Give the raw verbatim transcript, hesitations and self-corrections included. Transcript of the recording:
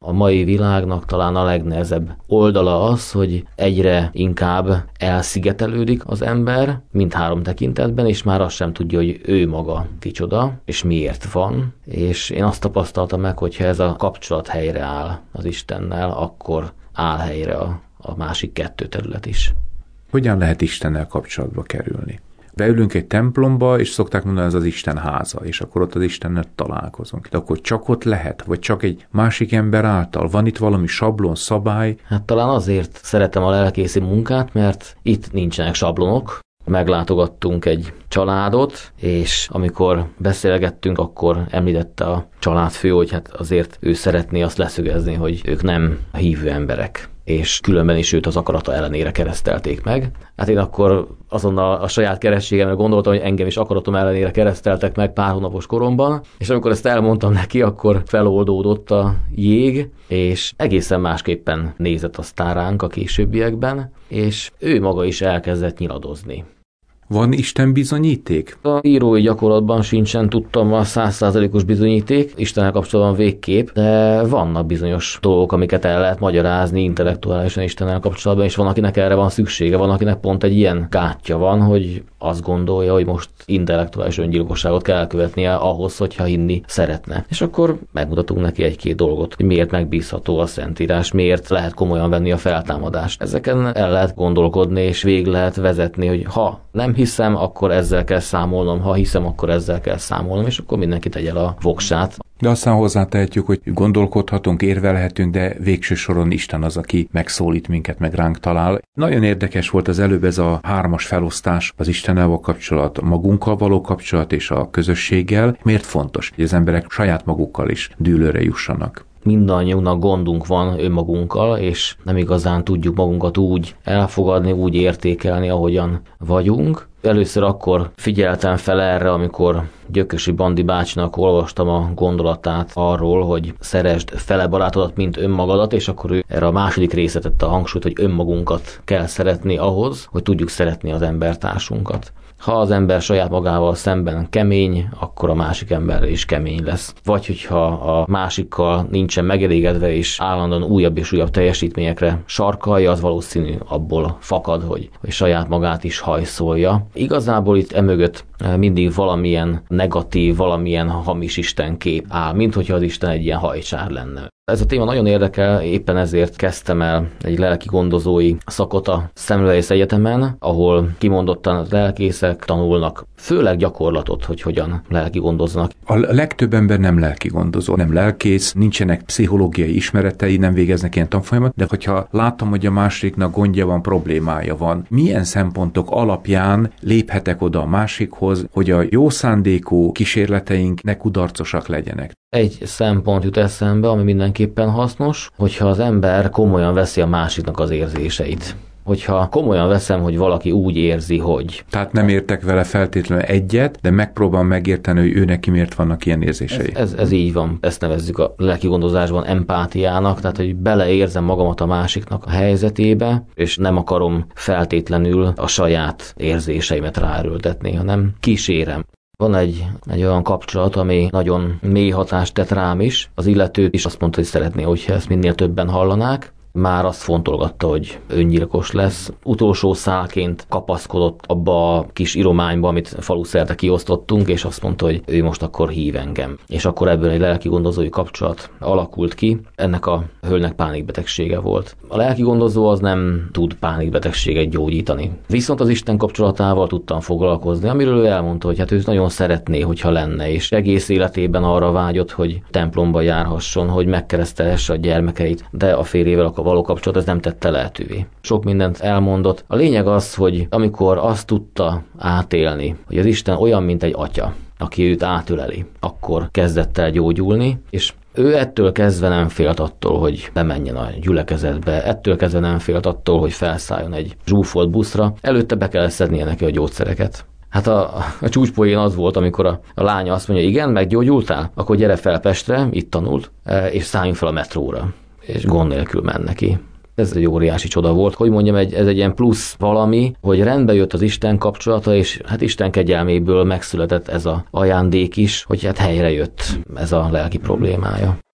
A mai világnak talán a legnehezebb oldala az, hogy egyre inkább elszigetelődik az ember mindhárom tekintetben, és már azt sem tudja, hogy ő maga kicsoda, és miért van. És én azt tapasztaltam meg, hogyha ez a kapcsolat helyre áll az Istennel, akkor áll helyre a, a másik kettő terület is. Hogyan lehet Istennel kapcsolatba kerülni? Beülünk egy templomba, és szokták mondani, ez az Isten háza, és akkor ott az Istennel találkozunk. De akkor csak ott lehet, vagy csak egy másik ember által? Van itt valami sablon, szabály? Hát talán azért szeretem a lelkészi munkát, mert itt nincsenek sablonok. Meglátogattunk egy családot, és amikor beszélgettünk, akkor említette a családfő, hogy hát azért ő szeretné azt leszögezni, hogy ők nem hívő emberek, és különben is őt az akarata ellenére keresztelték meg. Hát én akkor azonnal a saját kerességemre gondoltam, hogy engem is akaratom ellenére kereszteltek meg pár hónapos koromban, és amikor ezt elmondtam neki, akkor feloldódott a jég, és egészen másképpen nézett aztán ránk a későbbiekben, és ő maga is elkezdett nyiladozni. Van Isten bizonyíték? A írói gyakorlatban sincsen tudtam a száz százalékos bizonyíték, Istennel kapcsolatban végképp, de vannak bizonyos dolgok, amiket el lehet magyarázni intellektuálisan Istennel kapcsolatban, és van, akinek erre van szüksége, van, akinek pont egy ilyen gátja van, hogy azt gondolja, hogy most intellektuális öngyilkosságot kell elkövetnie ahhoz, hogyha hinni szeretne. És akkor megmutatunk neki egy-két dolgot, hogy miért megbízható a Szentírás, miért lehet komolyan venni a feltámadást. Ezeken el lehet gondolkodni, és végig lehet vezetni, hogy ha nem hiszem, akkor ezzel kell számolnom, ha hiszem, akkor ezzel kell számolnom, és akkor mindenki tegye el a voksát. De aztán hozzátehetjük, hogy gondolkodhatunk, érvelhetünk, de végső soron Isten az, aki megszólít minket, meg ránk talál. Nagyon érdekes volt az előbb ez a hármas felosztás, az Istennel való kapcsolat, magunkkal való kapcsolat és a közösséggel. Miért fontos, hogy az emberek saját magukkal is dűlőre jussanak? Mindannyiunknak gondunk van önmagunkkal, és nem igazán tudjuk magunkat úgy elfogadni, úgy értékelni, ahogyan vagyunk. Először akkor figyeltem fel erre, amikor Gyökösi Bandi bácsinak olvastam a gondolatát arról, hogy szeresd fele barátodat, mint önmagadat, és akkor ő erre a második részre tette a hangsúlyt, hogy önmagunkat kell szeretni ahhoz, hogy tudjuk szeretni az embertársunkat. Ha az ember saját magával szemben kemény, akkor a másik ember is kemény lesz. Vagy hogyha a másikkal nincsen megelégedve, és állandóan újabb és újabb teljesítményekre sarkalja, az valószínű abból fakad, hogy, hogy saját magát is hajszolja. Igazából itt emögött mindig valamilyen negatív, valamilyen hamis istenkép áll, mint hogyha az Isten egy ilyen hajcsár lenne. Ez a téma nagyon érdekel, éppen ezért kezdtem el egy lelki gondozói szakot a Semmelweis Egyetemen, ahol kimondottan a lelkészek tanulnak, főleg gyakorlatot, hogy hogyan lelki gondoznak. A legtöbb ember nem lelki gondozó, nem lelkész, nincsenek pszichológiai ismeretei, nem végeznek ilyen tanfolyamat, de hogyha látom, hogy a másiknak gondja van, problémája van, milyen szempontok alapján léphetek oda a másikhoz, hogy a jó szándékú kísérleteink ne kudarcosak legyenek? Egy szempont jut eszembe, ami mindenképpen hasznos, hogyha az ember komolyan veszi a másiknak az érzéseit. Hogyha komolyan veszem, hogy valaki úgy érzi, hogy... Tehát nem értek vele feltétlenül egyet, de megpróbálom megérteni, hogy ő neki miért vannak ilyen érzései. Ez, ez, ez így van. Ezt nevezzük a lelki gondozásban empátiának, tehát hogy beleérzem magamat a másiknak a helyzetébe, és nem akarom feltétlenül a saját érzéseimet ráerőltetni, hanem kísérem. Van egy, egy olyan kapcsolat, ami nagyon mély hatást tett rám is. Az illető is azt mondta, hogy szeretné, hogyha ezt minél többen hallanák. Már azt fontolgatta, hogy öngyilkos lesz. Utolsó szálként kapaszkodott abba a kis irományba, amit faluszerte kiosztottunk, és azt mondta, hogy ő most akkor hív engem. És akkor ebből egy lelki gondozói kapcsolat alakult ki. Ennek a hölgynek pánikbetegsége volt. A lelki gondozó az nem tud pánikbetegséget gyógyítani. Viszont az Isten kapcsolatával tudtam foglalkozni, amiről ő elmondta, hogy hát ő nagyon szeretné, hogyha lenne, és egész életében arra vágyott, hogy templomba járhasson, hogy megkeresztelhesse a gyermekeit, de a férjével a való kapcsolat ez nem tette lehetővé. Sok mindent elmondott. A lényeg az, hogy amikor azt tudta átélni, hogy az Isten olyan, mint egy atya, aki őt átöleli, akkor kezdett el gyógyulni, és ő ettől kezdve nem félt attól, hogy bemenjen a gyülekezetbe, ettől kezdve nem félt attól, hogy felszálljon egy zsúfolt buszra, előtte be kell szednie neki a gyógyszereket. Hát a, a csúcspoén az volt, amikor a, a lánya azt mondja, igen, meggyógyultál? Akkor gyere fel Pestre, itt tanult, és szálljunk fel a metróra. És gond nélkül ment neki. Ez egy óriási csoda volt, hogy mondjam, egy, ez egy ilyen plusz valami, hogy rendbe jött az Isten kapcsolata, és hát Isten kegyelméből megszületett ez az ajándék is, hogy hát helyre jött ez a lelki problémája.